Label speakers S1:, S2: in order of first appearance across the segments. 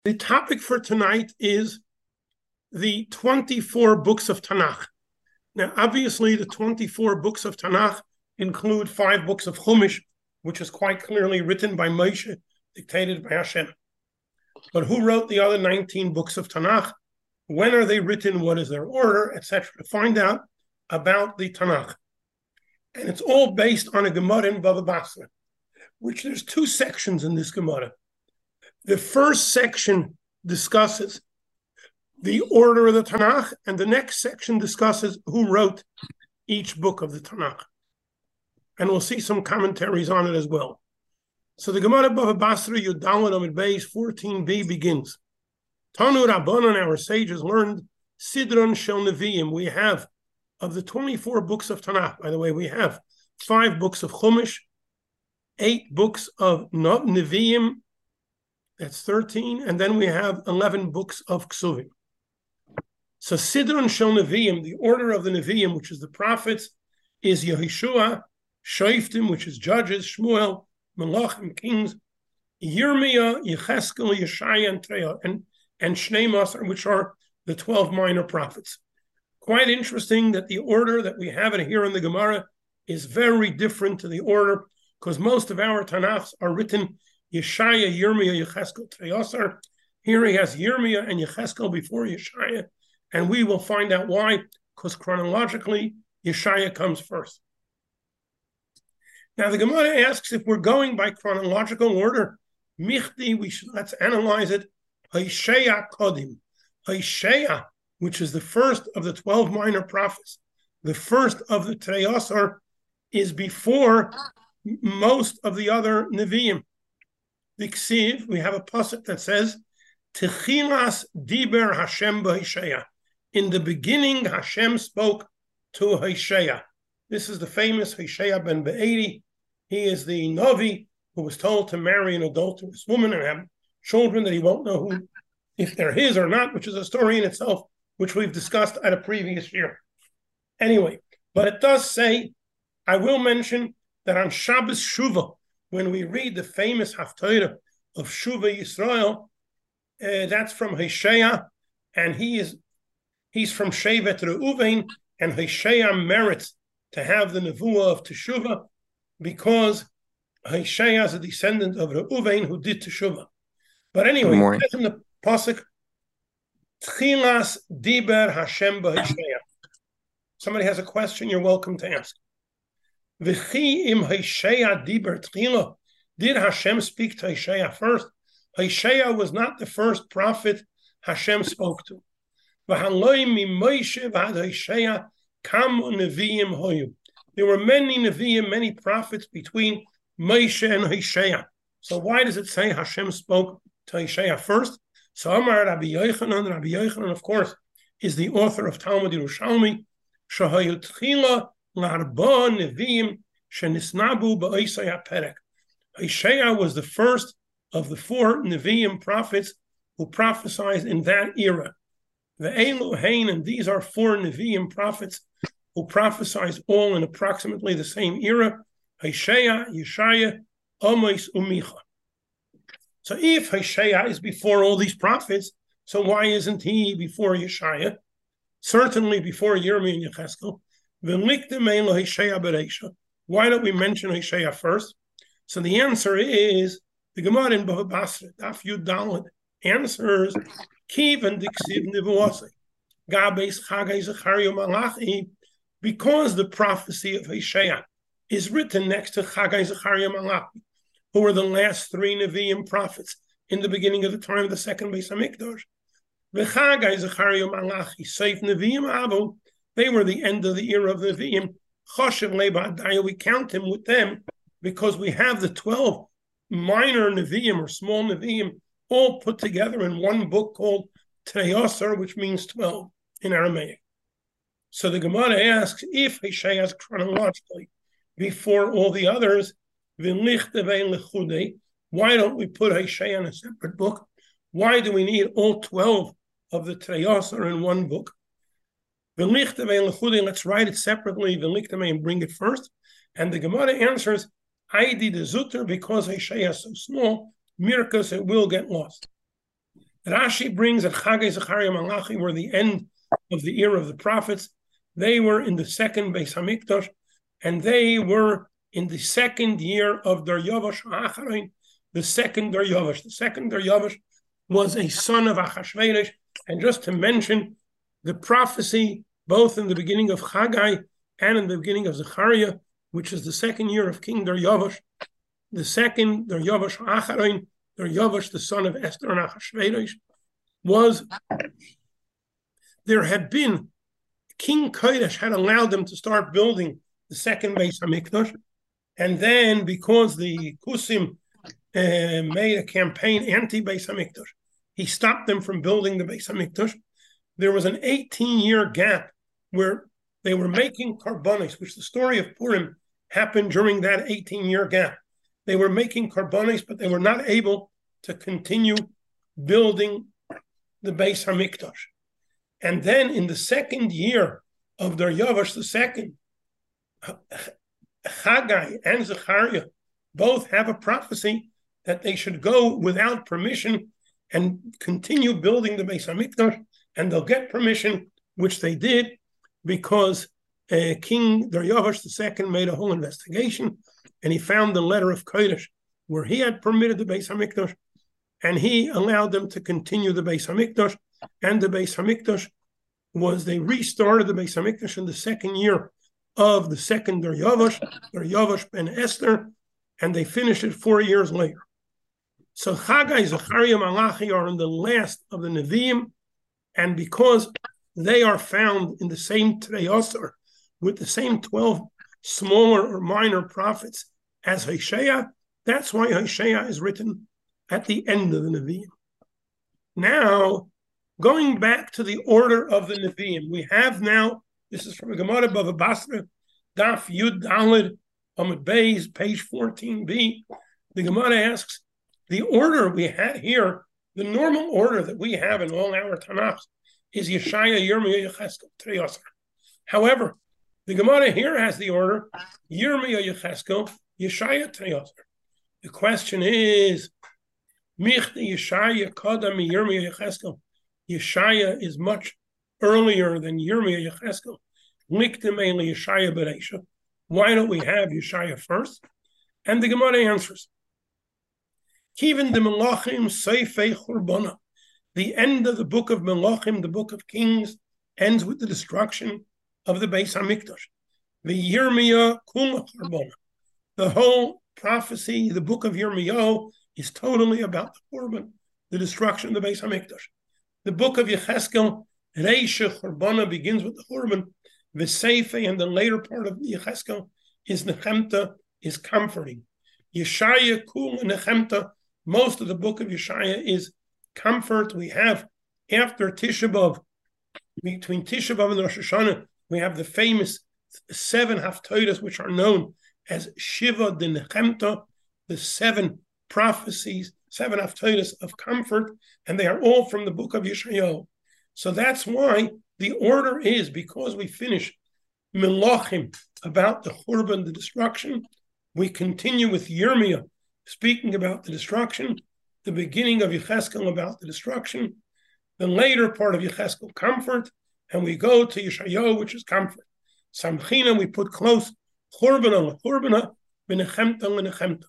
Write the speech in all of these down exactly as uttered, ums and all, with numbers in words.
S1: The topic for tonight is the twenty-four books of Tanakh. Now, obviously, the twenty-four books of Tanakh include five books of Chumash, which is quite clearly written by Moshe, dictated by Hashem. But who wrote the other nineteen books of Tanakh? When are they written? What is their order, et cetera? To find out about the Tanakh. And it's all based on a Gemara in Bava Basra, which there's two sections in this Gemara. The first section discusses the order of the Tanakh, and the next section discusses who wrote each book of the Tanakh. And we'll see some commentaries on it as well. So the Gemara Bava Basra Yudalad Amid Beis fourteen b begins. Tanu Rabbanan, our sages learned Sidron Shel Nevi'im. We have, of the twenty-four books of Tanakh, by the way, we have five books of Chumash, eight books of Nevi'im, that's thirteen, and then we have eleven books of Ksuvim. So Sidron Shel Nevi'im, the order of the Nevi'im, which is the prophets, is Yehoshua, Shoftim, which is judges, Shmuel, Malachim, kings, Yirmiyah, Yecheskel, Yeshaya, and Treah, and, and Shnei Masar, which are the twelve minor prophets. Quite interesting that the order that we have it here in the Gemara is very different to the order, because most of our Tanakhs are written Yeshaya, Yirmiyah, Yecheskel, Treah. Here he has Yirmiyah and Yecheskel before Yeshaya, and we will find out why, because chronologically, Yeshaya comes first. Now, the Gemara asks if we're going by chronological order, Michti, we should, let's analyze it, Hosheya Kodim. Hosheya, which is the first of the twelve minor prophets, the first of the Treyasar, is before most of the other Nevi'im. The Ksiv, we have a pasuk that says, Techilas diber Hashem b'Hosheya. In the beginning, Hashem spoke to Hosheya. This is the famous Hosheya ben Be'eri. He is the Navi who was told to marry an adulterous woman and have children that he won't know who, if they're his or not, which is a story in itself, which we've discussed at a previous year. Anyway, but it does say, I will mention that on Shabbos Shuvah, when we read the famous Haftarah of Shuvah Yisrael, uh, that's from Hosheya, and he is he's from Shevet Reuven, and Hosheya merits to have the Nevuah of Teshuvah because Hosheya is a descendant of Reuven who did Teshuvah. But anyway, it says in the pasuk, Tchilas diber Hashem b'Hosheya. Somebody has a question, you're welcome to ask. V'chi im Hosheya diber tchila. Did Hashem speak to Hosheya first? Hosheya was not the first prophet Hashem spoke to. V'haloi mi Moshe v'ad Hosheya kamu nevi'im hoyu. There were many nevi'im, many prophets between Moshe and Hosheya. So why does it say Hashem spoke to Hosheya first? So Amar Rabbi Yochanan, Rabbi Yochanan, of course, is the author of Talmud Yerushalmi. Shahayu tchila l'arba nevi'im shenisnabu ba'isay haperek. Hosheya was the first of the four nevi'im prophets who prophesied in that era. The Elu Hain, and these are four nevi'im prophets who prophesied all in approximately the same era: Hosheya, Yeshaya, Amos, Umicha. So if Hosheya is before all these prophets, so why isn't he before Yeshaya? Certainly before Yirmiyah and Yecheskel. Why don't we mention Hosheya first? So the answer is, the Gemara in Bava Basra, Daf Yud Daled, answers, Kivan Diksiv Nivuase, Gabes Chagai Zecharia Malachi, because the prophecy of Hosheya is written next to Chagai Zecharia Malachi, who were the last three Nevi'im prophets in the beginning of the time of the second Beis HaMikdash. V'Chagai Zecharia Malachi, Seif Nevi'im Avu, they were the end of the era of Nevi'im. Choshev Le'Ba'adaya, we count him with them because we have the twelve minor Nevi'im or small Nevi'im all put together in one book called Treyasar, which means twelve in Aramaic. So the Gemara asks, if Hosheya is chronologically before all the others, why don't we put Hosheya in a separate book? Why do we need all twelve of the Treyasar in one book? Let's write it separately and bring it first. And the Gemara answers, I did the Zutter because Hosheya is so small, Mirkas, it will get lost. Rashi brings that Chagai, Zechariah, Malachi were the end of the era of the prophets. They were in the second Beis Hamikdash, and they were in the second year of Daryavush Acharon, the second Daryavush. The second Daryavush was a son of Achashverosh. And just to mention, the prophecy, both in the beginning of Chagai and in the beginning of Zechariah, which is the second year of King Daryavush, the second Daryavush Acharon, Daryavush, the son of Esther and Achashverosh, was there had been King Kodesh had allowed them to start building the second Beis Hamikdash, and then because the Kusim uh, made a campaign anti-Beis Hamikdash, he stopped them from building the Beis Hamikdash. There was an eighteen-year gap where they were making karbonis, which the story of Purim happened during that eighteen-year gap. They were making karbonis, but they were not able to continue building the Beis Hamikdash. And then in the second year of Daryavush the second, Chagai and Zechariah both have a prophecy that they should go without permission and continue building the Beis Hamikdash, and they'll get permission, which they did, because uh, King Daryavush the second made a whole investigation, and he found the letter of Kodesh where he had permitted the Beis Hamikdash, and he allowed them to continue the Beis Hamikdash. And the Beis Hamikdash was, they restarted the Beis Hamikdash in the second year of the second Daryavush, Daryavush ben Esther, and they finished it four years later. So Chagai, Zechariah, Malachi are in the last of the Nevi'im, and because they are found in the same Trei Asar, with the same twelve smaller or minor prophets as Hosea, that's why Hosea is written at the end of the Nevi'im. Now, going back to the order of the Nevi'im, we have now, this is from a Gemara Bava Basra, Daf Yud Daled Amud Beis, page fourteen b. The Gemara asks, the order we had here, the normal order that we have in all our Tanakhs is Yeshaya, Yirmiyah, Yecheskel, Trei Asar. However, the Gemara here has the order Yirmiyah, Yecheskel, Yeshaya, Trei Asar. The question is, Michti Yeshaya Kadam Yirmiyah, Yecheskel. Yeshaya is much earlier than Yirmiyah, Yecheskel. Liktim Eli Yeshaya Bereisha. Why don't we have Yeshaya first? And the Gemara answers, Kivin de Melachim Seifei Churbana. The end of the book of Melachim, the book of Kings, ends with the destruction of the Beis Hamikdash. The Yirmiyah Kula Churbana. The whole prophecy, the book of Yirmiyah, is totally about the Churban, the destruction of the Beis Hamikdash. The book of Yecheskel, Reisha Churbana, begins with the Churban. The Seifei, and the later part of Yecheskel, is Nechemta, is comforting. Yeshaya Kul and Nechemta, most of the book of Yeshaya is comfort. We have, after Tisha B'Av, between Tisha B'Av and Rosh Hashanah, we have the famous seven Haftorahs, which are known as Shiva de Nechemta, the seven prophecies, seven Haftorahs of comfort, and they are all from the book of Yeshayahu. So that's why the order is, because we finish Melachim about the Churban, the destruction, we continue with Yirmiyah speaking about the destruction, the beginning of Yecheskel about the destruction, the later part of Yecheskel, comfort, and we go to Yeshayahu, which is comfort. Samchina, we put close Churban Churban, Benechemta Lenechemta.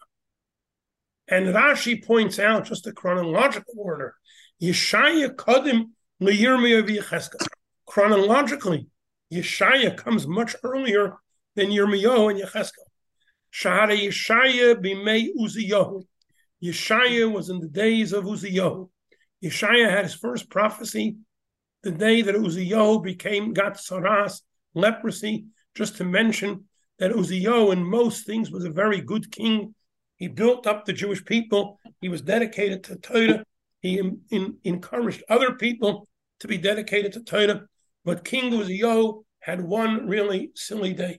S1: And Rashi points out just a chronological order. Yeshaya Kadim LeYirmiyah v'Yecheskel. Chronologically, Yeshaya comes much earlier than Yirmiyahu and Yecheskel. Shahara Yeshaya b'mei Uziyahu. Yeshaya was in the days of Uziyahu. Yeshaya had his first prophecy the day that Uziyahu became, got saras, leprosy. Just to mention that Uziyahu in most things was a very good king. He built up the Jewish people. He was dedicated to Torah. He in, in, encouraged other people to be dedicated to Torah. But King Uziyahu had one really silly day.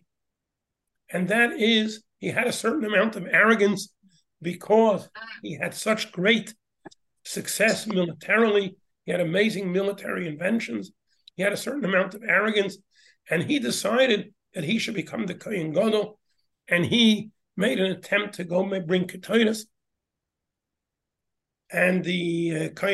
S1: And that is, he had a certain amount of arrogance because he had such great success militarily. He had amazing military inventions. He had a certain amount of arrogance. And he decided that he should become the Kohen Gadol. And he made an attempt to go bring Ketores. And the uh, Kohen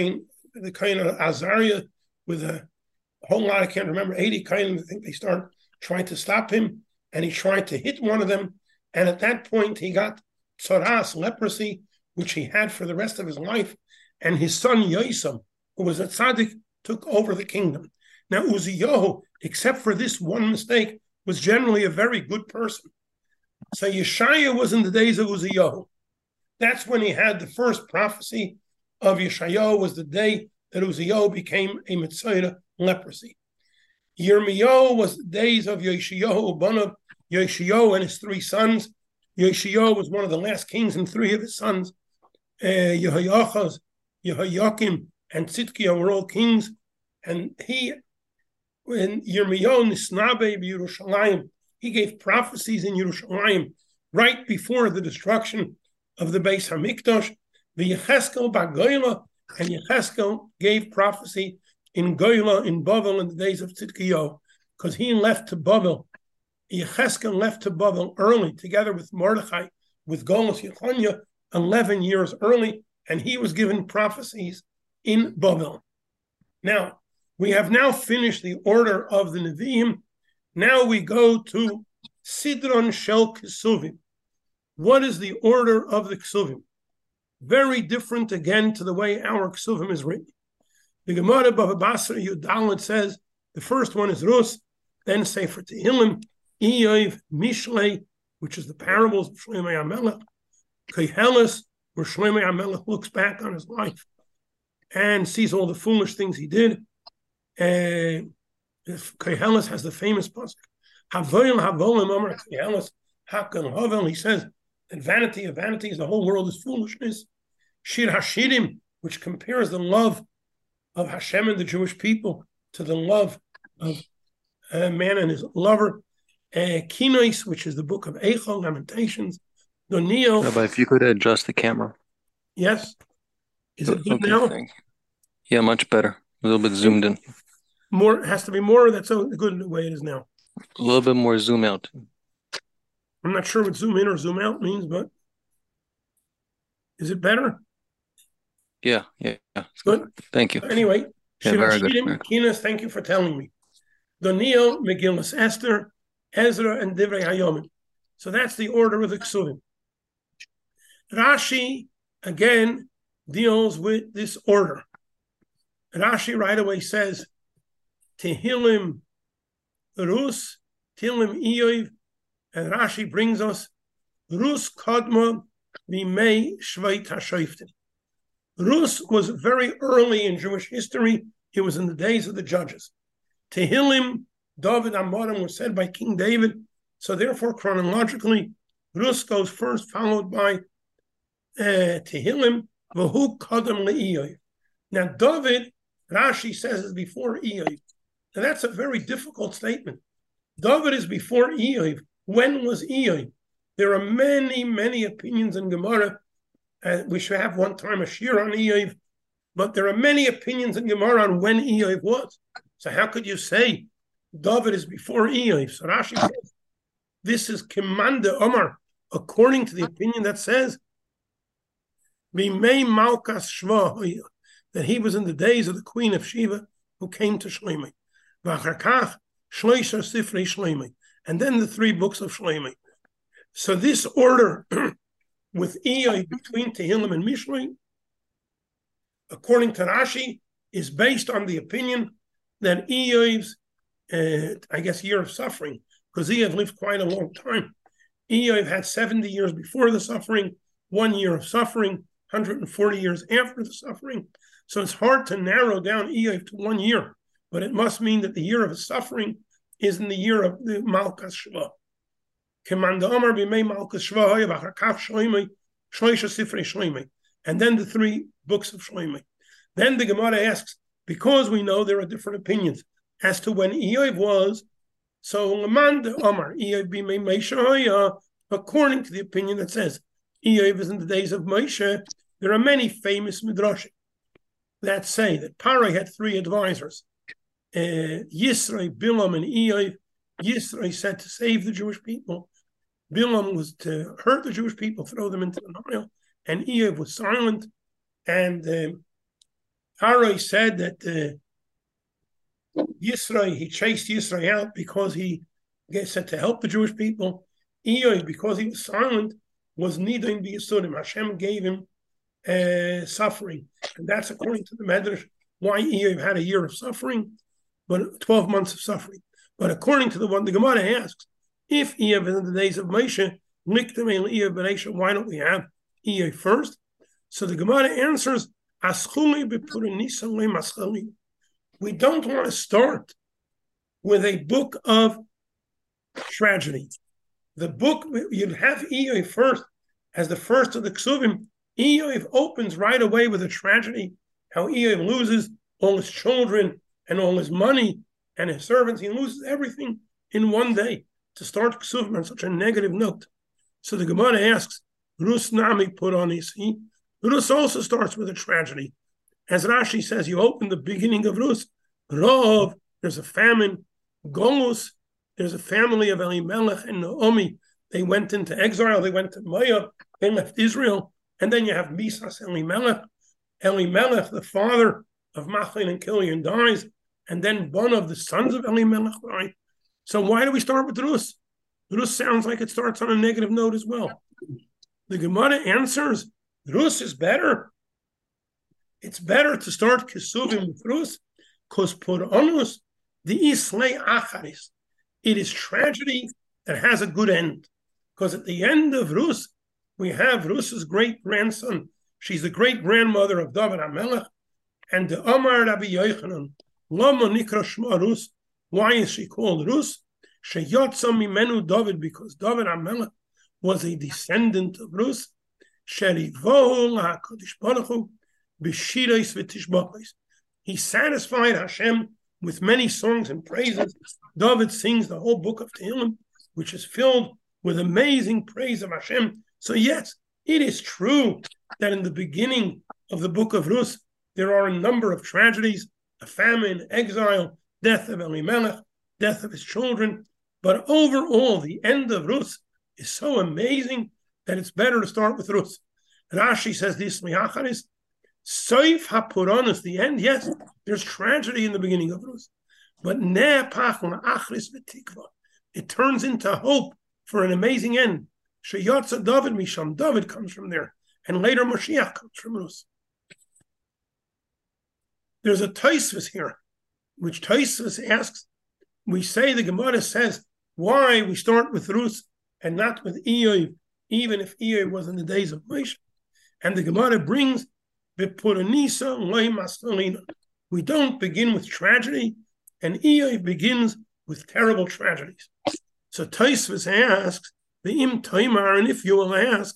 S1: the kind of Azariah with a whole lot, I can't remember, eighty kind of, I think they start trying to stop him, and he tried to hit one of them, and at that point he got tzoras, leprosy, which he had for the rest of his life, and his son Yosem, who was a tzaddik, took over the kingdom. Now Uziyahu, except for this one mistake, was generally a very good person. So Yeshaya was in the days of Uziyahu. That's when he had the first prophecy of Yeshayahu, was the day that Uziyahu became a Mitzvah leprosy. Yirmiyahu was the days of Yeshayahu, Banav, Yeshayahu and his three sons. Yeshayahu was one of the last kings, and three of his sons, uh, Yehoiachaz, Yehoiakim, and Tzidkiah were all kings. And he, when Yirmiyahu Nisnabe Yerushalayim, he gave prophecies in Yerushalayim right before the destruction of the Beis Hamikdash. The Yecheskel Bagoyla, and Yecheskel gave prophecy in Goyla, in Bavel, in the days of Tzidkiyahu, because he left to Bavel. Yecheskel left to Bavel early, together with Mordechai, with Golos Yechonia, eleven years early, and he was given prophecies in Bavel. Now, we have now finished the order of the Nevi'im. Now we go to Sidron Shel Kesuvim. What is the order of the Kesuvim? Very different again to the way our Kesuvim is written. The Gemara Bava Basra Yudalit says the first one is Rus, then Sefer Tehillim, Iyov, Mishlei, which is the parables of Shlomo HaMelech, Koheles, where Shlomo HaMelech looks back on his life and sees all the foolish things he did. And Koheles has the famous pasuk, Havoil Havolim Amar Koheles Hakon Havel. He says that vanity of vanities, the whole world is foolishness. Shir Hashirim, which compares the love of Hashem and the Jewish people to the love of a man and his lover. Uh, Kinois, which is the book of Eichel, Lamentations. Donio.
S2: Rabbi, if you could adjust the camera.
S1: Yes. Is it good
S2: okay,
S1: now?
S2: thanks. Yeah, much better. A little bit zoomed in.
S1: More has to be more. That's so good the way it is now.
S2: A little bit more zoom out.
S1: I'm not sure what zoom in or zoom out means, but is it better?
S2: Yeah, yeah, yeah.
S1: Good.
S2: Thank you.
S1: Anyway,
S2: Yeah, very good.
S1: Shirim, Kinas, thank you for telling me. Daniel, Megillas Esther, Ezra, and Divrei Hayomim. So that's the order of the Ksuvim. Rashi, again, deals with this order. Rashi right away says, Tehillim Rus, Tehillim Iyov, and Rashi brings us Rus Kadma Bimei Shveit HaShoiftim. Rus was very early in Jewish history. It was in the days of the judges. Tehillim, David Amorim was said by King David. So therefore, chronologically, Rus goes first, followed by uh, Tehillim, V'hu Kadam LeIyov. Now, David, Rashi says, is before Iyov. Now, that's a very difficult statement. David is before Iyov. When was Iyov? There are many, many opinions in Gemara. Uh, we should have one time a shir on Iyov, but there are many opinions in Gemara on when Iyov was. So how could you say David is before Iyov? So Rashi says, this is Kimanda Omar, according to the opinion that says, Bimei Malkas Shva, that he was in the days of the queen of Sheba who came to Shlomi. V'acharkach Shloisha Sifrei Shlomi, and then the three books of Shlomi. So this order with Iyov between Tehillim and Mishlei, according to Rashi, is based on the opinion that Iyov's, uh, I guess, year of suffering, because Iyov lived quite a long time. Iyov had seventy years before the suffering, one year of suffering, one hundred forty years after the suffering. So it's hard to narrow down Iyov to one year, but it must mean that the year of his suffering is in the year of the Malkas Shva. And then the three books of Shlomi. Then the Gemara asks, because we know there are different opinions as to when Iyov was, so according to the opinion that says Iyov is in the days of Moshe, there are many famous midrashim that say that Parai had three advisors, uh, Yisrei, Bilam, and Iyov. Yisrei said to save the Jewish people. Bilam was to hurt the Jewish people, throw them into the Nile, and Iyov was silent. And um, Parai said that uh, Yisrael, he chased Yisrael out because he gets said to help the Jewish people. Iyov, because he was silent, was Nidin B'Yisurim. Hashem gave him uh, suffering. And that's according to the Medrash, why Iyov had a year of suffering, but twelve months of suffering. But according to the one, the Gemara asks, if Iyov is in the days of Moshe, why don't we have Iyov first? So the Gemara answers, we don't want to start with a book of tragedy. The book, you'd have Iyov first as the first of the Ksuvim. Iyov opens right away with a tragedy, how Iyov loses all his children and all his money and his servants. He loses everything in one day to start Ksuvim on such a negative note. So the Gemara asks, Rus Nami put on his feet. Rus also starts with a tragedy. As Rashi says, you open the beginning of Rus. Rov, there's a famine. Golus, there's a family of Elimelech and Naomi. They went into exile. They went to Moab. They left Israel. And then you have Misas Elimelech. Elimelech, the father of Machlin and Kilian, dies. And then one of the sons of Elimelech died. So why do we start with Rus? Rus sounds like it starts on a negative note as well. The Gemara answers, Rus is better. It's better to start Kesuvim with Rus, because Puranus, the Islay Acharis, it is tragedy that has a good end. Because at the end of Rus, we have Rus's great-grandson. She's the great-grandmother of David HaMelech, and the Amar Rabbi Yochanan, Lama Nikra Shma Rus. Why is she called Rus? Sheyotza mimenu David, because David HaMelech was a descendant of Rus. Sherivohu LaHaKadosh Baruch Hu b'shiros v'tishbachos. He satisfied Hashem with many songs and praises. David sings the whole book of Tehillim, which is filled with amazing praise of Hashem. So yes, it is true that in the beginning of the book of Rus, there are a number of tragedies, a famine, exile, death of Elimelech, death of his children. But overall, the end of Rus is so amazing that it's better to start with Rus. Rashi says this, Liacharis, Soif HaPuranus, the end, yes, there's tragedy in the beginning of Rus. But Ne'apach La'achris V'tikva, it turns into hope for an amazing end. Sheyotza David Misham, David comes from there. And later Moshiach comes from Rus. There's a Tosfos here, which Tosfos asks, we say, the Gemara says, why we start with Rus and not with Iyov, even if Iyov was in the days of Moshe. And the Gemara brings, we don't begin with tragedy, and Iyov begins with terrible tragedies. So Tosfos asks, V'im Toimar, and if you will ask,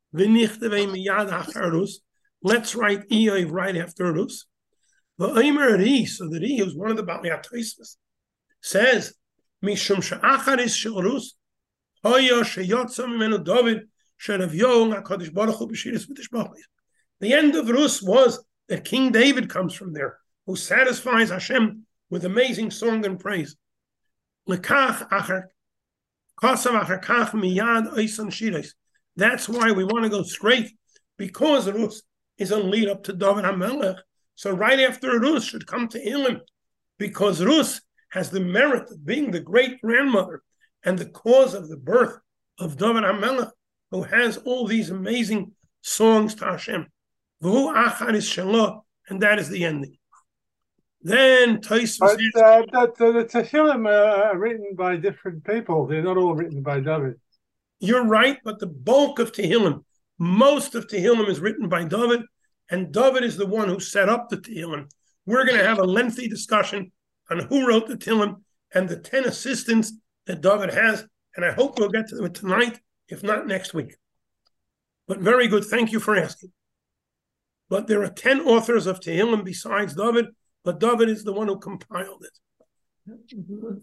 S1: let's write Iyov right after Rus. V'omer Ri, so the Ri, who's one of the Balei Tosfos, says, Mishum she'acharis shel Rus, hoya sheyotza mimenu David, she'ravyo HaKadosh Baruch Hu b'shiros v'tishbachos. The end of Rus was that King David comes from there, who satisfies Hashem with amazing song and praise. Lekach achar kasav achar kach miyad oisan shiros. That's why we want to go straight, because Rus is a lead up to David HaMelech. So right after Rus should come to Tehillim, because Rus has the merit of being the great-grandmother and the cause of the birth of David HaMelech, who has all these amazing songs to Hashem. V'hu acharis shelo, and that is the ending. Then Tosfos.
S3: But uh, that, uh, the Tehillim are written by different people. They're not all written by David.
S1: You're right, but the bulk of Tehillim, most of Tehillim is written by David, and David is the one who set up the Tehillim. We're going to have a lengthy discussion on who wrote the Tehillim and the ten assistants that David has, and I hope we'll get to it tonight, if not next week. But very good, thank you for asking. But there are ten authors of Tehillim besides David, but David is the one who compiled it.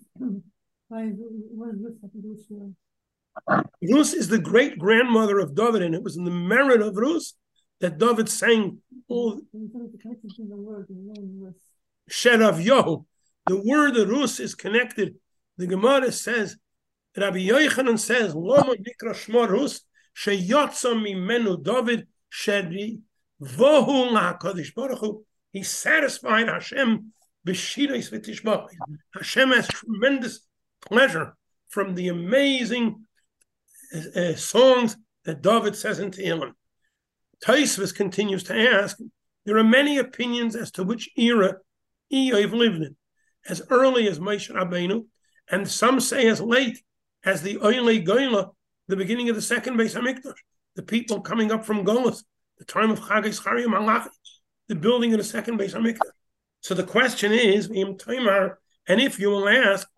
S1: Rus is the great-grandmother of David, and it was in the merit of Rus that David sang all Sheravyo. The word Rus is connected. The Gemara says, Rabbi Yochanan says, Lama Nikra Shma Rus, Sheyotza Mimenu David, Sheri Vohu LaHaKadosh Baruch Hu. He's satisfied Hashem b'shidais v'tishbach. Hashem has tremendous pleasure from the amazing uh, songs that David says in Tehillim. Tosfos continues to ask, there are many opinions as to which era Eov lived in, as early as Moshe Rabbeinu, and some say as late as the Oile Goyla, the beginning of the second Beis HaMikdash, the people coming up from Golus, the time of Chagai Zechariah Malachi, the building of the second Beis HaMikdash. So the question is, and if you will ask,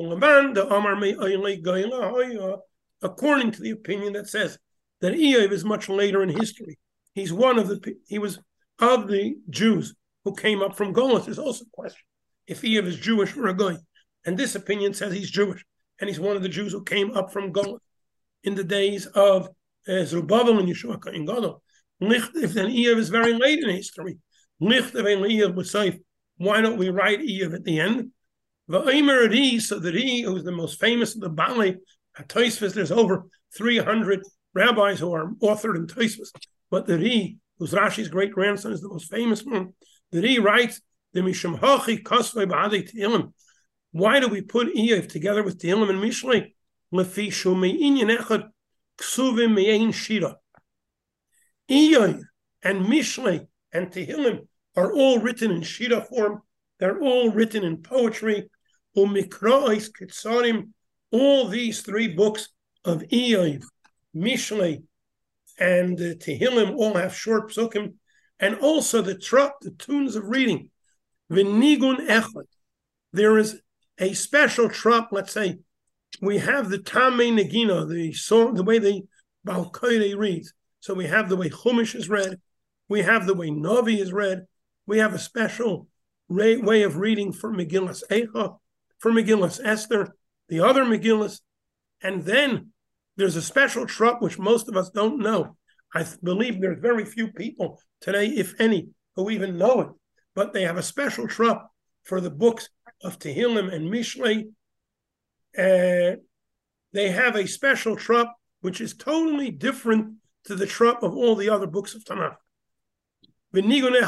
S1: according to the opinion that says that Eov is much later in history, he's one of the, he was of the Jews who came up from Golus. There's also a question if Eov is Jewish or a Goy. And this opinion says he's Jewish, and he's one of the Jews who came up from Golus in the days of uh, Zerubbabel and Yeshua Kohen Gadol. If then Eov is very late in history, why don't we write Eov at the end? So that he, who's the most famous of the Baalei, at Tosfos, there's over three hundred rabbis who are authored in Tosfos, but that he, who's Rashi's great-grandson, is the most famous one, that he writes, the Mishum Hachi Kosvei Ba'adei Tehillim. Why do we put Eov together with Tehillim and Mishlei? Lefi Shumei Inyan Echad Ksuvim Me'ein Shira. Eov and Mishlei and Tehillim are all written in Shira form. They're all written in poetry. Umikra'is Ketsarim. All these three books of Eov, Mishlei, and uh, Tehillim all have short psukim, and also the truck, the tunes of reading. V'nigun echad. There is a special truck. Let's say we have the Tamei Negina, the song, the way the Baal Koire reads. So we have the way Chumash is read. We have the way Navi is read. We have a special way, way of reading for Megillas Eicha, for Megillas Esther, the other Megillas, and then there's a special truck which most of us don't know. I believe there's very few people today, if any, who even know it. But they have a special truck for the books of Tehillim and Mishlei. Uh, they have a special truck which is totally different to the truck of all the other books of Tanakh. In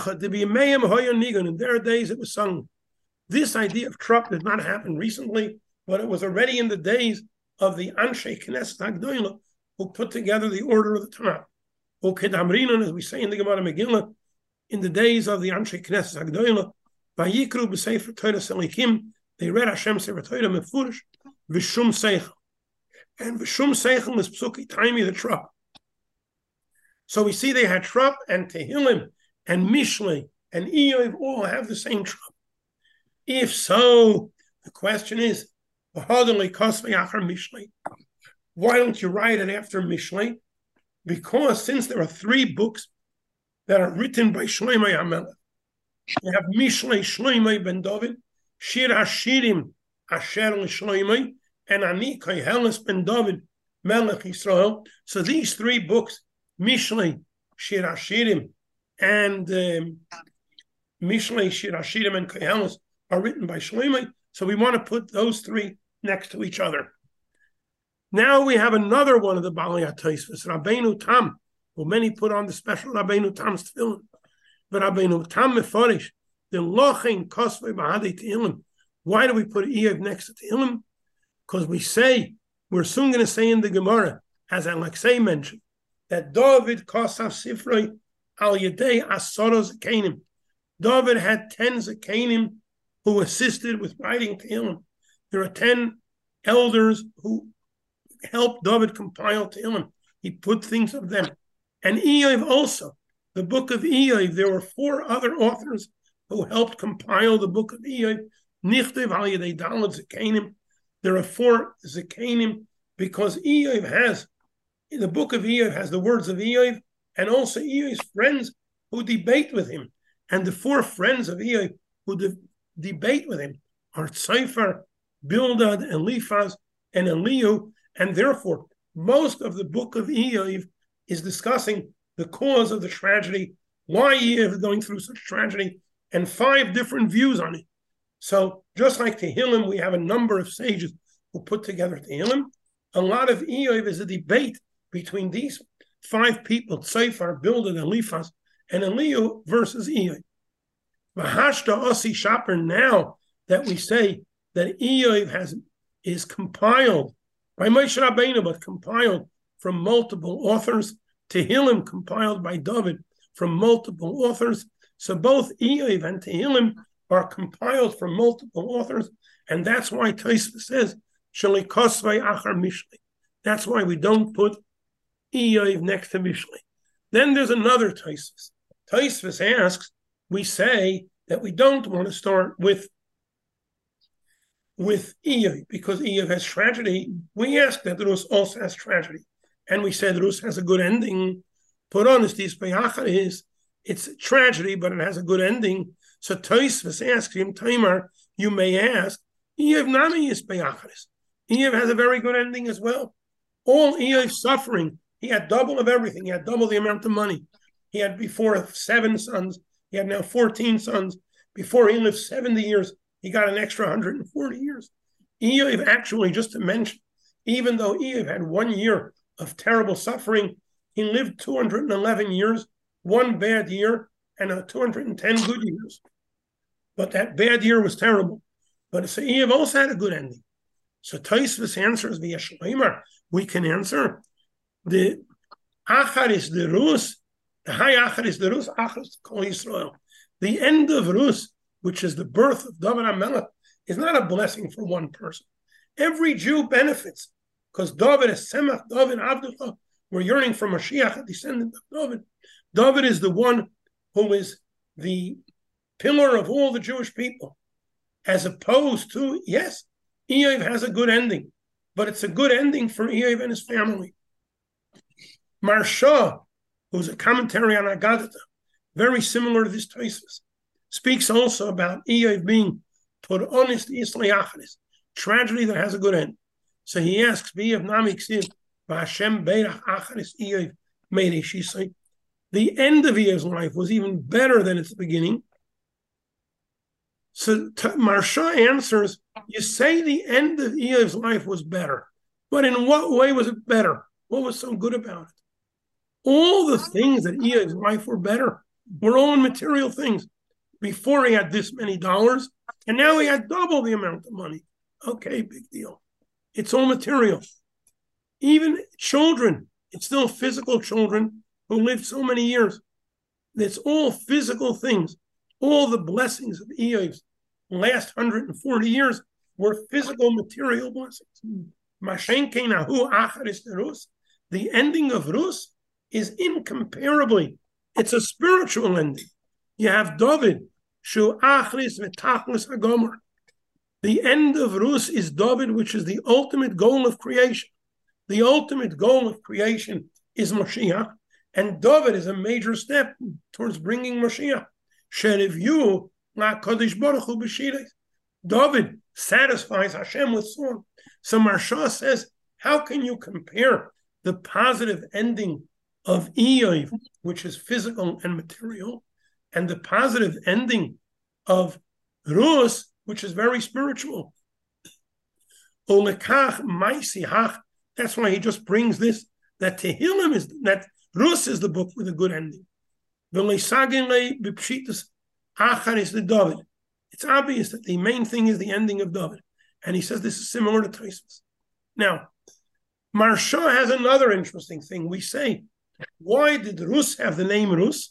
S1: their days it was sung. This idea of truck did not happen recently, but it was already in the days of the Anshe Knesset HaGdoila, who put together the order of the Tanakh. As we say in the Gemara Megillah, in the days of the Anshe Knesset HaGdoila, Vayikru b'Sefer Torah Selikim, they read Hashem Sefer Torah Mefurish, V'shum Seichel. And V'shum Seichel is Psuki Taimi, the truck. So we see they had truck and Tehillim and Mishlei and Eov all have the same truck. If so, the question is, why don't you write it after Mishlei? Because since there are three books that are written by Shlomo HaMelech, you have Mishlei Shlomo ben David, Shir HaShirim Asher LeShlomo, and Ani Koheles ben David Melech Yisrael. So these three books, Mishlei, Shir HaShirim, and um, Mishlei, Shir HaShirim, and Koheles are written by Shlomo. So we want to put those three next to each other. Now we have another one of the Baalei HaTosfos, Rabbeinu Tam, who many put on the special Rabbeinu Tam's tefillin. But Rabbeinu Tam Meforish, the Lochein Kosvei Ba'adei Tehillim. Why do we put Eov next to Tehillim? Because we say, we're soon going to say in the Gemara, as Alexei mentioned, that David Kosav Sifrei Al Yedei Asoro Zekanim. David had ten Zekanim who assisted with writing Tehillim. There are ten elders who helped David compile Tehillim. He put things of them. And Eov also, the book of Eov, there were four other authors who helped compile the book of Eov. Nichtev al Yedei Daled Zekanim. There are four Zekanim because Eov has, the book of Eov has the words of Eov and also Eov's friends who debate with him. And the four friends of Eov who de- debate with him are Tzofar, Bildad, and Eliphaz, and Elihu, and therefore most of the book of Eov is discussing the cause of the tragedy, why Eov is going through such tragedy, and five different views on it. So just like Tehillim, we have a number of sages who put together Tehillim. A lot of Eov is a debate between these five people, Tzofar, Bildad, Eliphaz, and Elihu versus Eov. V'hashta osi shaper, now that we say that Eov has is compiled by Moshe Rabbeinu, but compiled from multiple authors, Tehillim compiled by David from multiple authors. So both Eov and Tehillim are compiled from multiple authors, and that's why Tosfos says Shalikosvei Achar Mishlei. That's why we don't put Eov next to Mishlei. Then there's another Tosfos. Tosfos asks, we say that we don't want to start with with Eov because Eov has tragedy. We ask that Rus also has tragedy, and we said Rus has a good ending. Put on this Beyachar is it's a tragedy, but it has a good ending. So Tosfos asks him, Tamar, you may ask, Eov Nami is Beyacharis. Eov has a very good ending as well. All Eov's suffering, he had double of everything. He had double the amount of money. He had before seven sons. He had now fourteen sons. Before he lived seventy years, he got an extra one hundred forty years. Eov actually, just to mention, even though Eov had one year of terrible suffering, he lived two hundred eleven years, one bad year, and uh, two hundred ten good years. But that bad year was terrible. But so Eov also had a good ending. So Tosfos answers via Shleimer. We can answer the Achar is the Rus, the High Achar is the Rus, Achar is Kol Yisrael. The end of Rus, which is the birth of David HaMelech, is not a blessing for one person. Every Jew benefits because David is Semach, David Avducha. We're yearning for Mashiach, a descendant of David. David is the one who is the pillar of all the Jewish people, as opposed to, yes, Eov has a good ending, but it's a good ending for Eov and his family. Marsha, who's a commentary on Agadah, very similar to this Tosfos, speaks also about Eov being put honest Islayachris, tragedy that has a good end. So he asks, Eov Nami Ksiv, V'Hashem Beirach Acharis Eov Meiri Shisai. The end of Eov's life was even better than its beginning. So Marsha answers, you say the end of Eov's life was better, but in what way was it better? What was so good about it? All the things that Eov's life were better were all material things. Before he had this many dollars, and now he had double the amount of money. Okay, big deal. It's all material. Even children, it's still physical children who lived so many years. It's all physical things. All the blessings of Eov's last one hundred forty years were physical, material blessings. The ending of Rus is incomparably, it's a spiritual ending. You have David, Shu Achris V'Tachlis HaGomer. The end of Rus is David, which is the ultimate goal of creation. The ultimate goal of creation is Mashiach, and David is a major step towards bringing Mashiach. Sherivu LaKadosh Baruch Hu b'shirei. David satisfies Hashem with song. So Marsha says, how can you compare the positive ending of Eov, which is physical and material, and the positive ending of Rus, which is very spiritual? Olekach Maisi Hach. That's why he just brings this, that Tehillim is, that Rus is the book with a good ending. Achar is the David. It's obvious that the main thing is the ending of David. And he says this is similar to Tosfos. Now, Marsha has another interesting thing. We say, why did Rus have the name Rus?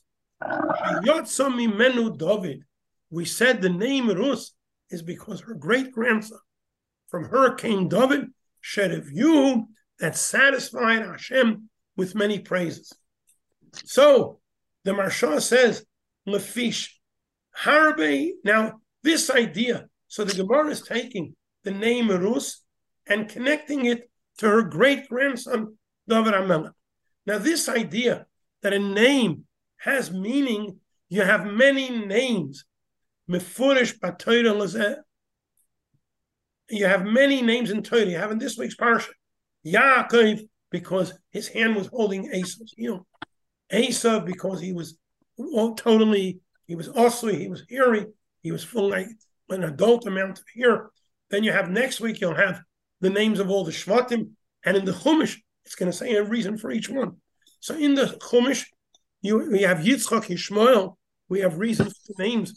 S1: Menu David. We said the name Rus is because her great-grandson, from her came David, Sherevu, that satisfied Hashem with many praises. So, the Marsha says, Lefish, Harbe. Now, this idea, so the Gemara is taking the name Rus and connecting it to her great-grandson, David HaMelech. Now, this idea that a name has meaning, you have many names. Mefurish B'Torah Lazeh. You have many names in Torah. You have in this week's parsha, Yaakov, because his hand was holding Esau's heel. Esau, because he was totally, he was also, he was hairy, he was full like an adult amount of hair. Then you have next week, you'll have the names of all the Shvatim, and in the Chumash, it's going to say a reason for each one. So in the Chumash, you we have Yitzchak, Yishmael, we have reasons for the names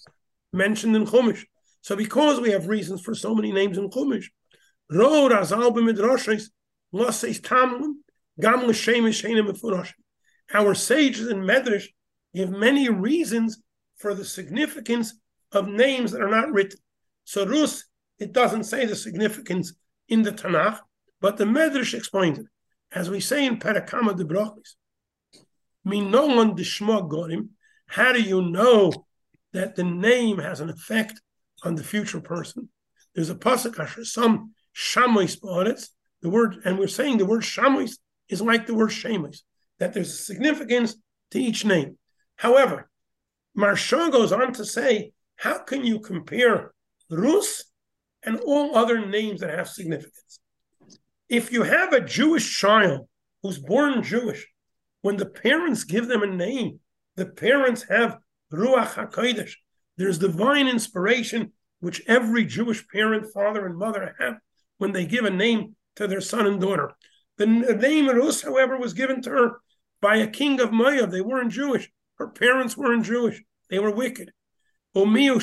S1: mentioned in Chumash. So because we have reasons for so many names in Chumash, Ro Razal b'midrashes Laseis Tamlin Gam l'Shemesh Shenim Mefurashim. Our sages in Medrash give many reasons for the significance of names that are not written. So Rus, it doesn't say the significance in the Tanakh, but the Medrash explains it. As we say in Parakama de Brachis, Minolan Dishma Gorim, how do you know that the name has an effect on the future person? There's a pasuk asher some shamois ba'aretz, the word, and we're saying the word shamois is like the word shemois, that there's a significance to each name. However, Maharsha goes on to say, how can you compare Rus and all other names that have significance? If you have a Jewish child who's born Jewish, when the parents give them a name, the parents have Ruach HaKodesh. There's divine inspiration, which every Jewish parent, father, and mother have when they give a name to their son and daughter. The name Rus, however, was given to her by a king of Moab. They weren't Jewish. Her parents weren't Jewish. They were wicked. The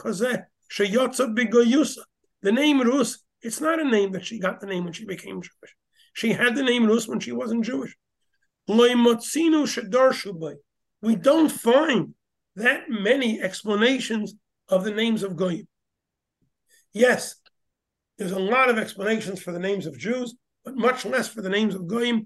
S1: name Rus, it's not a name that she got the name when she became Jewish. She had the name Rus when she wasn't Jewish. We don't find that many explanations of the names of Goyim. Yes, there's a lot of explanations for the names of Jews, but much less for the names of Goyim.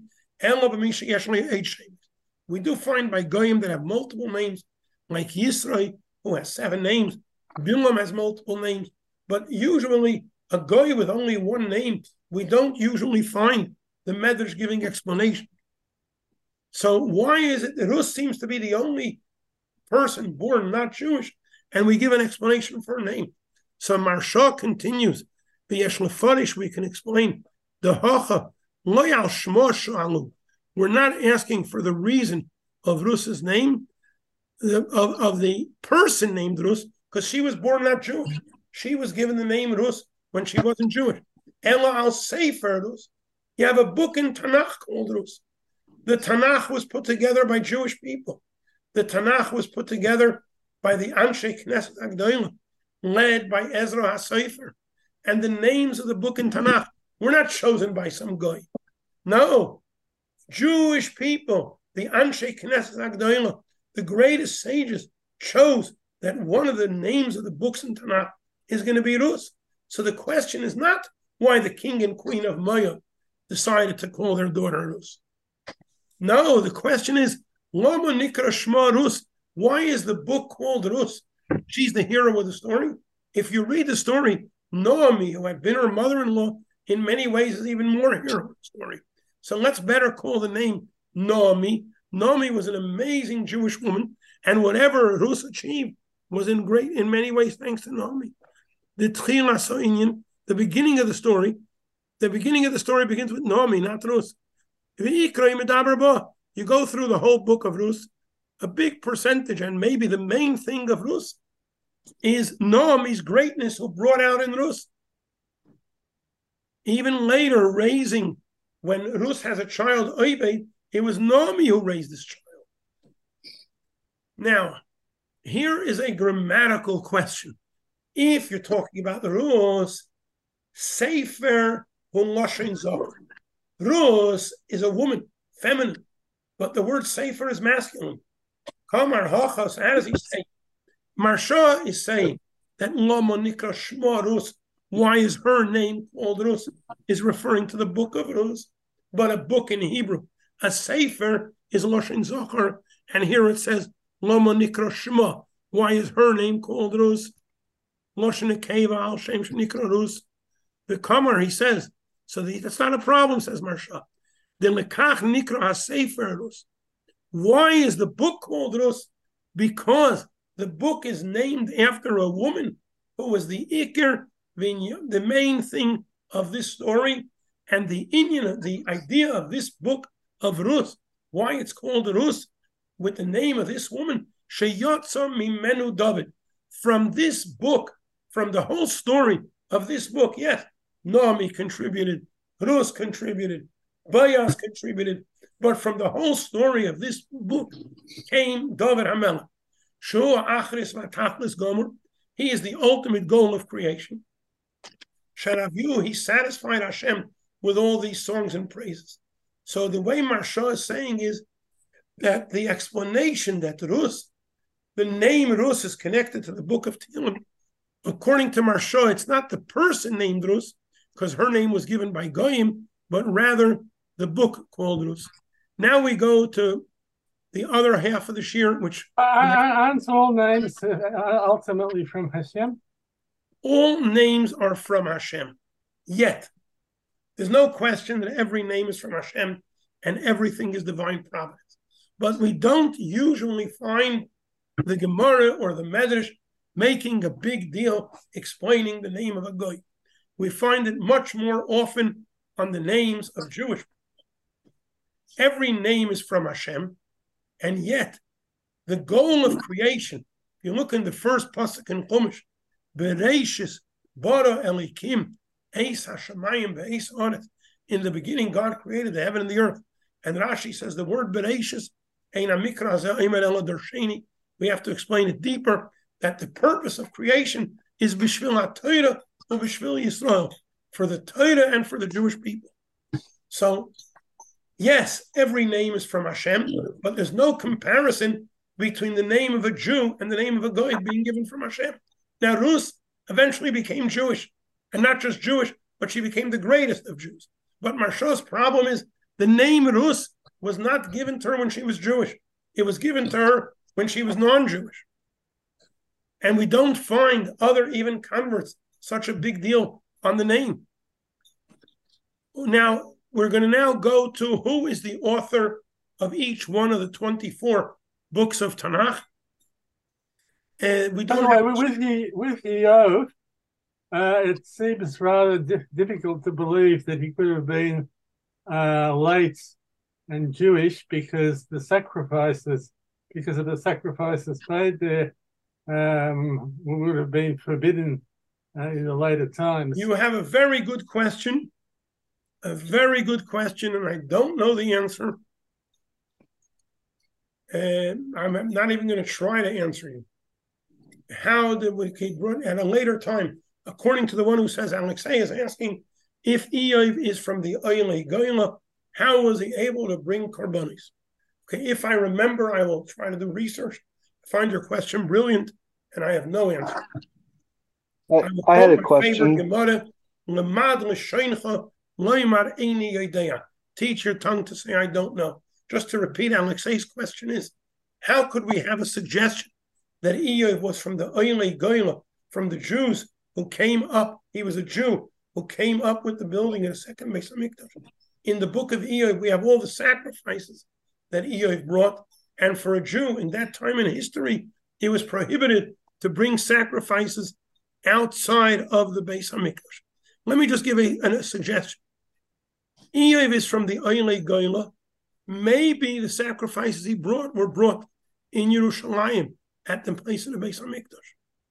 S1: We do find by Goyim that have multiple names, like Yisro, who has seven names. Bilam has multiple names, but usually a Goy with only one name, we don't usually find the Medrash giving explanation. So why is it that Rus seems to be the only person born not Jewish, and we give an explanation for her name? So Maharsha continues, the Yeshlefarish, we can explain, the Hacha, Loyal Shmo Shalu. We're not asking for the reason of Rus's name, of, of the person named Rus, because she was born not Jewish. She was given the name Rus when she wasn't Jewish. Ella al Sefer Rus. You have a book in Tanakh called Rus. The Tanakh was put together by Jewish people. The Tanakh was put together by the Anshe Knesset Agdoila, led by Ezra HaSefer. And the names of the book in Tanakh were not chosen by some guy. No. Jewish people, the Anshe Knesset Agdoila, the greatest sages, chose that one of the names of the books in Tanakh is going to be Rus. So the question is not why the king and queen of Moab decided to call their daughter Rus. No, the question is, Lama Nikra Shma Rus. Why is the book called Rus? She's the hero of the story. If you read the story, Naomi, who had been her mother-in-law, in many ways is even more hero of the story. So let's better call the name Naomi. Naomi was an amazing Jewish woman, and whatever Rus achieved was in great, in many ways, thanks to Naomi. The Tchila Soinyan, the beginning of the story, the beginning of the story begins with Naomi, not Rus. You go through the whole book of Rus, a big percentage, and maybe the main thing of Rus is Naomi's greatness who brought out in Rus. Even later, raising, when Rus has a child, Obed, it was Naomi who raised this child. Now, here is a grammatical question. If you're talking about the Rus, Sefer Huloshin Zohar. Rus is a woman, feminine, but the word Sefer is masculine. Kamar Hochos, how does he say? Maharsha is saying that Lama Nikra Shma Rus, why is her name called Rus, is referring to the book of Rus, but a book in Hebrew. A Sefer is Loshin Zohar, and here it says Lama Nikra Shma. Why is her name called Rus? Loshin Akeva Al Shem Nikra Rus. The Kamar, he says, so the, that's not a problem, says Maharsha. The Lekach Nikra HaSefer Rus. Why is the book called Rus? Because the book is named after a woman who was the Iker, the main thing of this story, and the Inyan, the idea of this book of Rus, why it's called Rus, with the name of this woman, Sheyotza Mimenu David. From this book, from the whole story of this book, yes, Naomi contributed, Rus contributed, Bayas contributed, but from the whole story of this book came David HaMelech. Shua Achris Vatachlis Gomer, He is the ultimate goal of creation. Sharavu, he satisfied Hashem with all these songs and praises. So the way Maharsha is saying is that the explanation that Rus, the name Rus is connected to the book of Tehillim. According to Maharsha, it's not the person named Rus, because her name was given by Goyim, but rather the book called Rus. Now we go to the other half of the shir, which
S3: uh, aren't all names uh, ultimately from Hashem?
S1: All names are from Hashem. Yet, there's no question that every name is from Hashem and everything is divine providence. But we don't usually find the Gemara or the Medrash making a big deal explaining the name of a goy. We find it much more often on the names of Jewish people. Every name is from Hashem, and yet the goal of creation, if you look in the first pasuk in Chumash, Bereishis bara Elikim Eis Hashemayim Beis Aretz. In the beginning, God created the heaven and the earth. And Rashi says the word Bereishis Ein Amikra Zeh Eimer Ela Darsheni. We have to explain it deeper, that the purpose of creation is Bishvil HaTorah or Bishvil Yisrael, for the Torah and for the Jewish people. So, yes, every name is from Hashem, but there's no comparison between the name of a Jew and the name of a Goy being given from Hashem. Now, Rus eventually became Jewish, and not just Jewish, but she became the greatest of Jews. But Maharsha's problem is the name Rus was not given to her when she was Jewish. It was given to her when she was non-Jewish. And we don't find other even converts such a big deal on the name. Now, we're going to now go to who is the author of each one of the twenty-four books of Tanakh. And we don't
S3: anyway,
S1: have...
S3: with the with Iyov, uh, it seems rather di- difficult to believe that he could have been uh, late and Jewish, because the sacrifices, because of the sacrifices made there, um, would have been forbidden uh, in the later times.
S1: You have a very good question, a very good question, and I don't know the answer. And I'm not even going to try to answer you. How did we keep at a later time? According to the one who says, Alexei is asking if Iyov is from the Oile Goyla, how was he able to bring Karbonis? Okay, if I remember, I will try to do research. I find your question brilliant, and I have no answer.
S4: I, I, I had a question.
S1: Gemara, teach your tongue to say, I don't know. Just to repeat, Alexei's question is, how could we have a suggestion that Iyov was from the Oile Goyla, from the Jews who came up, he was a Jew who came up with the building of the second Beis HaMikdash. In the book of Iyov, we have all the sacrifices that Iyov brought, and for a Jew in that time in history, it was prohibited to bring sacrifices outside of the Beis HaMikdash. Let me just give a, a suggestion. Iyov is from the Oile Goyla. Maybe the sacrifices he brought were brought in Yerushalayim at the place of the Beis HaMikdash.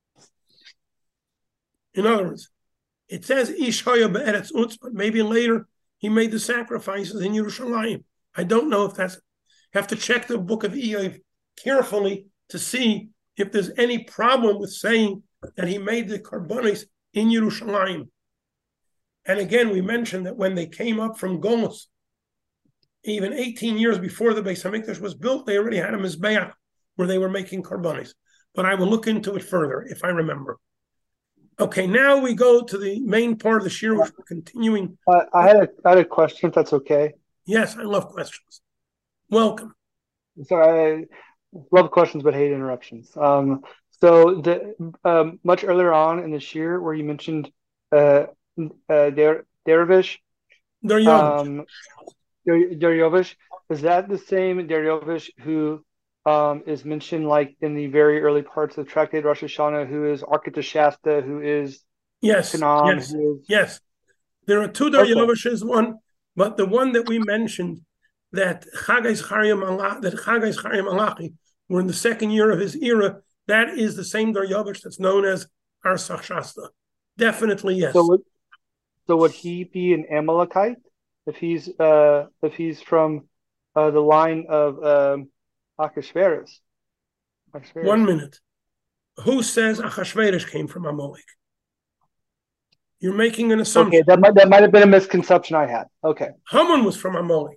S1: In other words, it says Ish Haya Be'eretz Utz, but maybe later he made the sacrifices in Yerushalayim. I don't know if that's. You have to check the book of Iyov carefully to see if there's any problem with saying that he made the Karbonis in Yerushalayim. And again, we mentioned that when they came up from Golus, even eighteen years before the Beis HaMikdash was built, they already had a Mizbeach where they were making Karbonis. But I will look into it further if I remember. Okay, now we go to the main part of the shir, which we're continuing.
S4: Uh, I had a, I had a question, if that's okay.
S1: Yes, I love questions. Welcome.
S4: So I love questions, but hate interruptions. Um, so the um, much earlier on in the shir, where you mentioned uh, uh, Der, Dervish,
S1: Daryovish.
S4: um, Der, Deryovish, is that the same Deryovish who um, is mentioned like in the very early parts of the tractate Rosh Hashanah, who is Arkita Shasta, who is
S1: yes,
S4: Canaan,
S1: yes,
S4: who is...
S1: yes. There are two Daryovishes, okay. One, but the one that we mentioned that Chagai Zechariah Malach, that Chagai Zechariah Malachi were in the second year of his era, that is the same Daryovish that's known as Arsach Shasta. Definitely, yes.
S4: So would, so would he be an Amalekite if he's uh, if he's from uh, the line of um, Achashverosh?
S1: One minute. Who says Achashverosh came from Amalek? You're making an assumption.
S4: Okay, that might that might have been a misconception I had. Okay.
S1: Haman was from Amalek.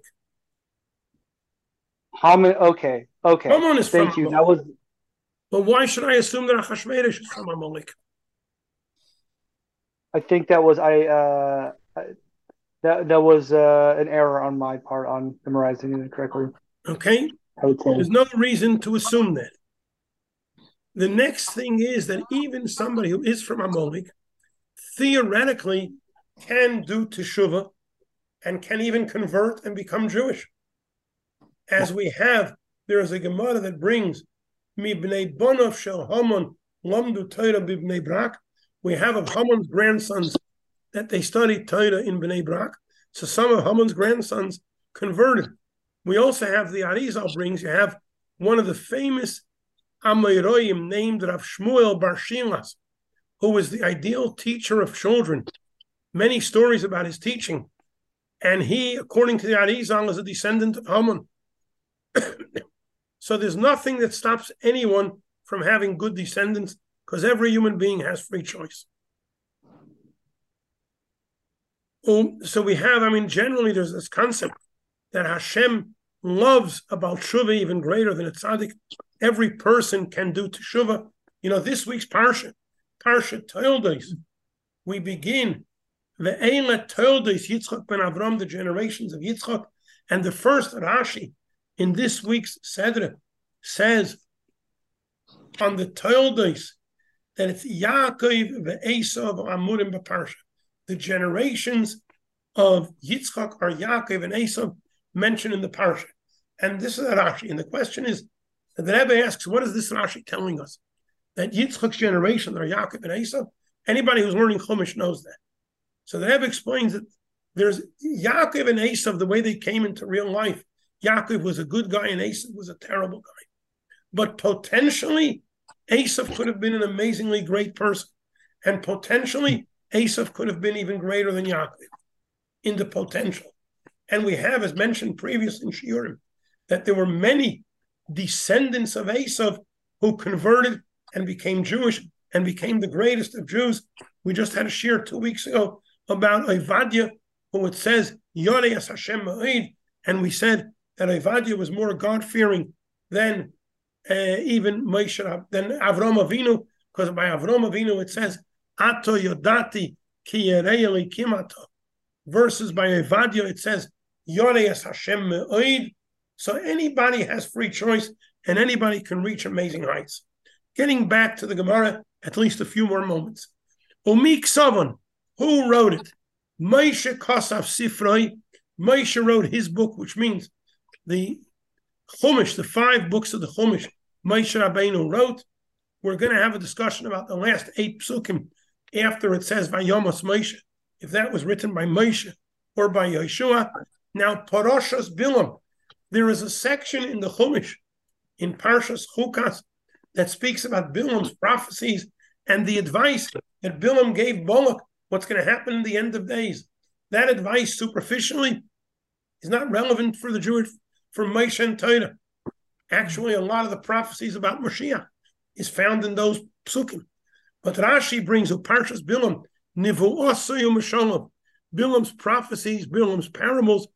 S4: Haman. Okay. Okay.
S1: Haman is
S4: Thank
S1: from
S4: you.
S1: Amalek.
S4: That was.
S1: But why should I assume that Achashverosh is from Amalek?
S4: I think that was I. Uh, that that was uh, an error on my part on memorizing it correctly.
S1: Okay.
S4: I would say.
S1: There's no reason to assume that. The next thing is that even somebody who is from Amalek theoretically can do teshuvah and can even convert and become Jewish. As we have, there is a Gemara that brings Mibnei Bonov Shel Haman Lamdu Torah Bibnei Brak. We have of Haman's grandsons that they studied Torah in Bnei Brak. So some of Haman's grandsons converted. We also have the Arizal brings, you have one of the famous Amoraim named Rav Shmuel Bar Shilas, who was the ideal teacher of children. Many stories about his teaching. And he, according to the Arizal, is a descendant of Haman. So there's nothing that stops anyone from having good descendants, because every human being has free choice. Um, so we have, I mean, generally there's this concept that Hashem loves about Shuvah even greater than a tzaddik. Every person can do teshuvah. You know, this week's Parsha, Parsha Toldos, we begin Ve'ela Toldos Yitzchak ben Avram, the generations of Yitzchak, and the first Rashi in this week's Sedra says on the Toldos that it's Yaakov ve'Esav Amurim b'Parsha. The generations of Yitzchak are Yaakov and Esav mentioned in the Parsha. And this is a Rashi. And the question is, the Rebbe asks, what is this Rashi telling us? That Yitzchak's generation are Yaakov and Esav? Anybody who's learning Chumash knows that. So the Rebbe explains that there's Yaakov and Esav, the way they came into real life. Yaakov was a good guy and Esav was a terrible guy. But potentially, Esav could have been an amazingly great person. And potentially, Esav could have been even greater than Yaakov in the potential. And we have, as mentioned previously in Shiurim, that there were many descendants of Esav who converted and became Jewish and became the greatest of Jews. We just had a shiur two weeks ago about Ovadia, who it says, Yoreas Hashem Ma'id, and we said that Ovadia was more God-fearing than uh, even Moshe, than Avram Avinu, because by Avram Avinu it says, Ato Yodati Ki Yerei Kimato. Versus by Ovadia it says, Yoreas Hashem Ma'id. So anybody has free choice, and anybody can reach amazing heights. Getting back to the Gemara, at least a few more moments. Umi Ksavan, who wrote it? Moshe Kosaf Sifroi. Moshe wrote his book, which means the Chumash, the five books of the Chumash, Moshe Rabbeinu wrote. We're going to have a discussion about the last eight psukim after it says Vayomas Moshe, if that was written by Moshe or by Yeshua. Now, Parashas Bilam, there is a section in the Chumash, in Parshas Chukas, that speaks about Bilam's prophecies and the advice that Bilam gave Balak, what's going to happen in the end of days. That advice, superficially, is not relevant for the Jewish, for Moshe and Torah. Actually, a lot of the prophecies about Mashiach is found in those psukim. But Rashi brings up Parshas Bilam, Nivu'osayu Mashalom, Bilam's prophecies, Bilam's parables,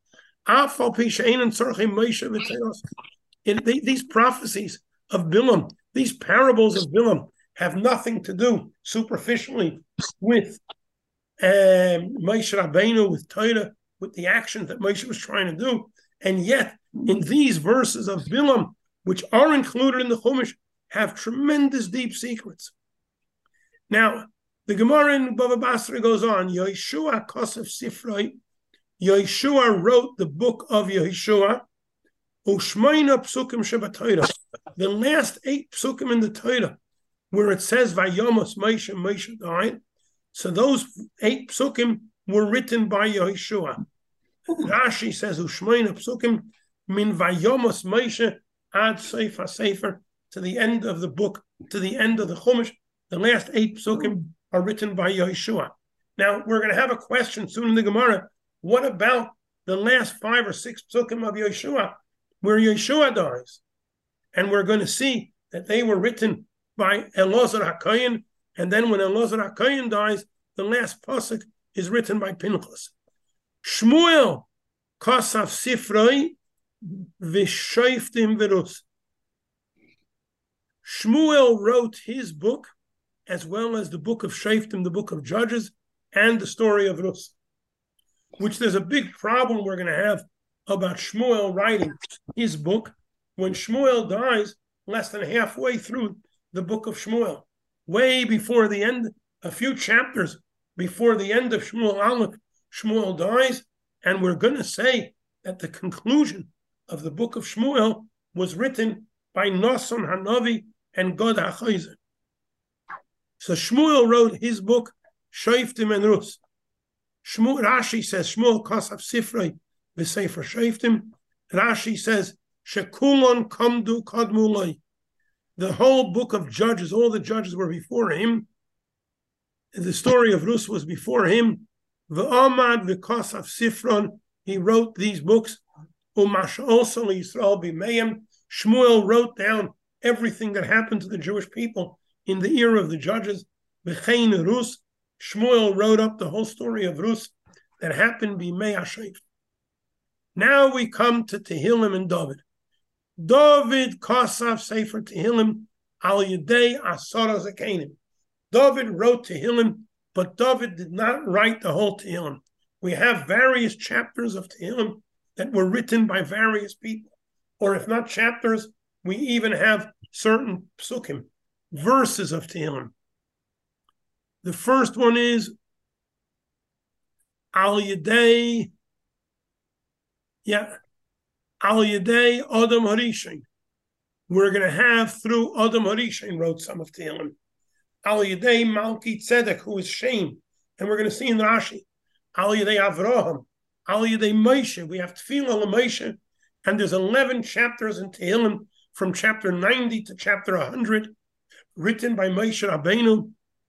S1: it, they, these prophecies of Bilam, these parables of Bilam, have nothing to do superficially with um, Moshe Rabbeinu, with Torah, with the actions that Moshe was trying to do. And yet, in these verses of Bilam, which are included in the Chumash, have tremendous deep secrets. Now, the Gemara in Bava Basra goes on, Yeshua Kosef Sifroi, Yeshua wrote the book of Yeshua, Ushmaina Psukim Sheba Torah, the last eight psukim in the Torah, where it says Vayomas Moshe, Moshe died. So those eight psukim were written by Yeshua. Rashi says Ushmaina Psukim min Vayomas Moshe ad Sefer Sefer, to the end of the book, to the end of the Chumash. The last eight psukim are written by Yeshua. Now we're going to have a question soon in the Gemara. What about the last five or six psukim of Yeshua, where Yeshua dies? And we're going to see that they were written by Elazar HaKohen, and then when Elazar HaKohen dies, the last pasuk is written by Pinchas. Shmuel Kosav Sifroi V'Shoiftim V'Rus. Shmuel wrote his book, as well as the book of Shoftim, the book of Judges, and the story of Rus, which there's a big problem we're going to have about Shmuel writing his book when Shmuel dies less than halfway through the book of Shmuel, way before the end, a few chapters before the end of Shmuel Aleph, Shmuel dies, and we're going to say that the conclusion of the book of Shmuel was written by Nason Hanavi and Gad HaChayzer. So Shmuel wrote his book, Shoftim and Rus. Shmuel, Rashi says, Shmuel Kosav Sifrei v'Sefer Shoftim. Rashi says, Shekulon Kamdu Kadmu Loi. The whole book of Judges, all the judges were before him. The story of Rus was before him. V'Amad v'Kosav Sifron, he wrote these books. Umash also Yisrael b'Meim. Shmuel wrote down everything that happened to the Jewish people in the era of the judges. V'chein Rus, Shmuel wrote up the whole story of Rus that happened b'Mei HaSheif. Now we come to Tehillim and David. David Kosav Sefer Tehillim al Yedei Asara Zakenim. David wrote Tehillim, but David did not write the whole Tehillim. We have various chapters of Tehillim that were written by various people. Or if not chapters, we even have certain psukim, verses of Tehillim. The first one is Al Yedei, yeah, Al Yedei Adam Harishain. We're going to have through Adam Harishain wrote some of Tehillim. Al Yedei Malki Tzedek, who is Shem, and we're going to see in Rashi. Al Yedei Avraham, Al Yedei Moshe. We have Tefillah Moshe, and there's eleven chapters in Tehillim from chapter ninety to chapter one hundred, written by Moshe Rabbeinu.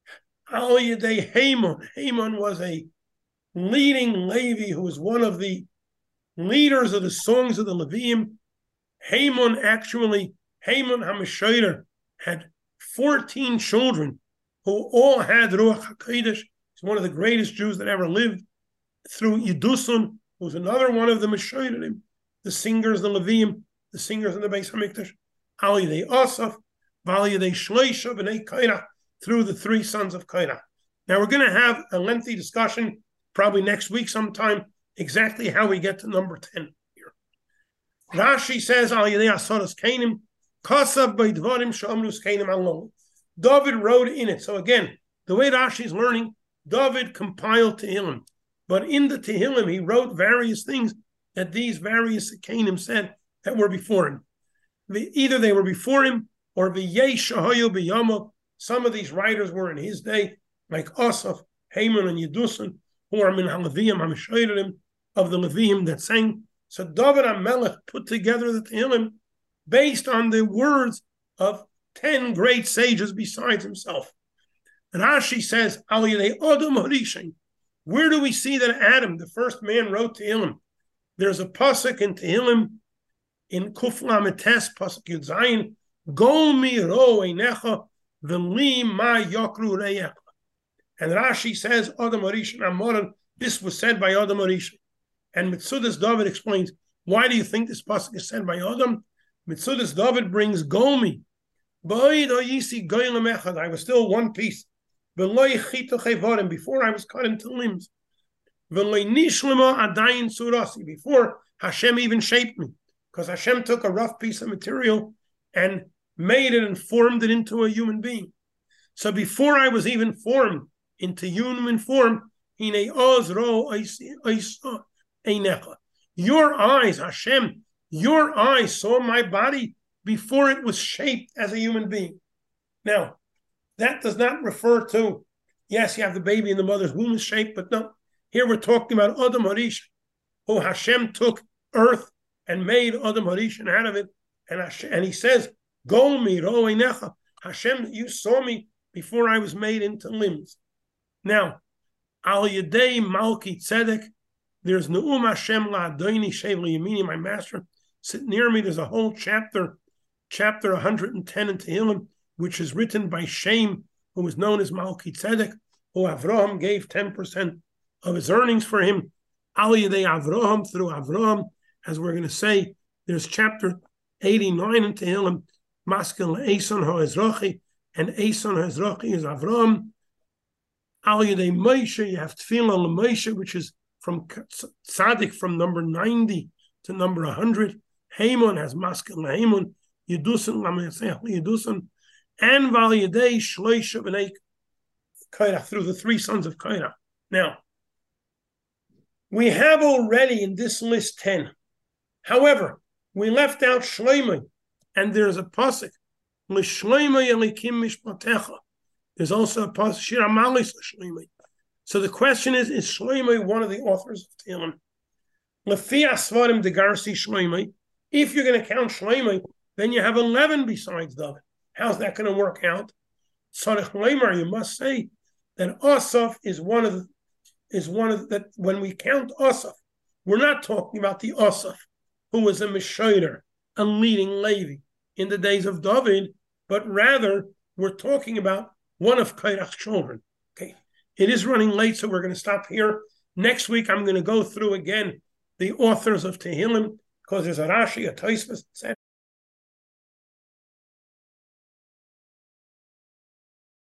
S1: Al Yedei Haman. Haman was a leading Levi who was one of the leaders of the songs of the Leviim. Haman actually, Haman HaMeshoder had fourteen children who all had Ruach HaKodesh. He's one of the greatest Jews that ever lived. Through Yedusun, who's another one of the Meshoderim, the singers, the Leviim, the singers in the Beis HaMikdash. Al Yedei Asaf, Val Yedei Shloisha B'nei Korach, through the three sons of Korach. Now we're going to have a lengthy discussion, probably next week sometime, exactly how we get to number ten here. Rashi says, Al Yedei Asaras Kainim, Kasav B'dvarim Sh'amrus Kainim Alon. David wrote in it. So again, the way Rashi is learning, David compiled Tehillim. But in the Tehillim, he wrote various things that these various Kainim said that were before him. Either they were before him, or V'yesh Shahayu B'yamav. Some of these writers were in his day, like Asaf, Haman, and Yedusan, who are min HaLeviim, HaMeshoderim, of the Leviim that sang. So David HaMelech put together the Tehillim based on the words of ten great sages besides himself. And Rashi says, Al Yedei Adam Harishain. Where do we see that Adam, the first man, wrote Tehillim? There's a pasuk in Tehillim, in Kuf Lamed Tes, pasuk Yud Zayin, Gol mi ro einecha v'li ma yakru reyecha. And Rashi says, Adam Harishain Amoran, this was said by Adam Harishain. And Mitzudas David explains, why do you think this pasuk is said by Adam? Mitzudas David brings Golmi. I was still one piece. Before I was cut into limbs. Before Hashem even shaped me. Because Hashem took a rough piece of material and made it and formed it into a human being. So before I was even formed into human form, your eyes, Hashem, your eyes saw my body before it was shaped as a human being. Now, that does not refer to, yes, you have the baby in the mother's womb is shaped, but no. Here we're talking about Adam Harishain, who Hashem took earth and made Adam Harishain out of it. And, Hashem, and he says, Gol mi ro einecha. Hashem, you saw me before I was made into limbs. Now, Al Yedei Malki Tzedek, there's Ne'um Hashem la'adoini shev liyamini, my master, sit near me. There's a whole chapter, chapter one hundred ten in Tehillim, which is written by Shem, who was known as Malki Tzedek, who Avraham gave ten percent of his earnings for him. Al Yedei Avraham, through Avraham, as we're going to say, there's chapter eighty-nine in Tehillim, Maskel Eson HaEzrachi, and Eson HaEzrachi is Avraham. Al Yedei Moshe, you have Tefillah LeMoshe, which is from Tzaddik from number ninety to number one hundred. Haman has Maskel LeHaman, Yedusan LaMesech Yedusan, and Val Yedei Shloisha B'nei Korach, through the three sons of Korach. Now, we have already in this list ten. However, we left out Shloimeh, and there's a pasuk, L'Shloimeh Elikim Mishpatecha. There's also a pasuk, Shir Amalis L'Shloimeh. So the question is, is Shloimeh one of the authors of Tehillim? Lefi Asvarim Degarsi Shloimeh. If you're going to count Shloimeh, then you have eleven besides David. How's that going to work out? Tzarech Leimer, you must say that Asaph is one of the, is one of that. When we count Asaph, we're not talking about the Asaph who was a Meshoder, a leading Levi in the days of David, but rather we're talking about one of Korach's children. Okay, it is running late, so we're going to stop here. Next week, I'm going to go through again the authors of Tehillim, because there's a Rashi, a Tosfos, et cetera.